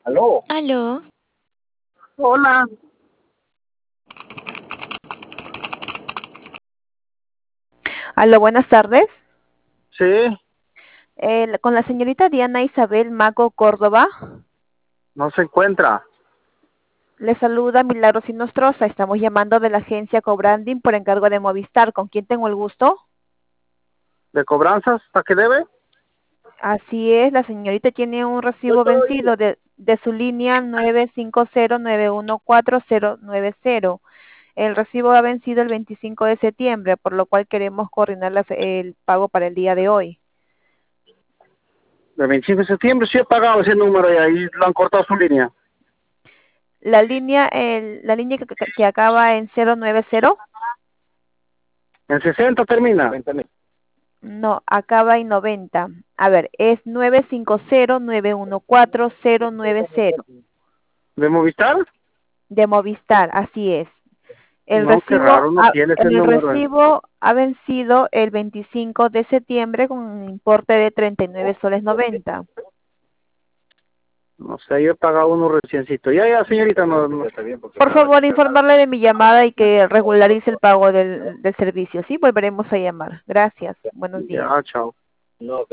Aló. Aló, Hola. Aló, buenas tardes. Sí, Con la señorita Diana Isabel Mago Córdoba, no se encuentra. le saluda Milagros Inostroza. Estamos llamando de la agencia Cobranding por encargo de Movistar. ¿Con quién tengo el gusto? ¿De cobranzas? ¿Para qué debe? Así es, la señorita tiene un recibo vencido de su línea 950914090. El recibo ha vencido el 25 de septiembre, por lo cual queremos coordinar el pago para el día de hoy. ¿De 25 de septiembre? Sí he pagado ese número y ahí lo han cortado su línea. La línea que acaba en 090. ¿En 60 termina? No, acaba en 90. A ver, es 950914090 ¿De Movistar? de Movistar, así es. El No, qué recibo, raro, no tiene ese el número. recibo ha vencido el 25 de septiembre con un importe de 39 soles 90. No sé, yo he pagado uno reciencito. Ya, señorita, no. Está bien porque Por favor, informarle de mi llamada y que regularice el pago del servicio. Sí, volveremos a llamar. Gracias. Buenos días. Ya, chao.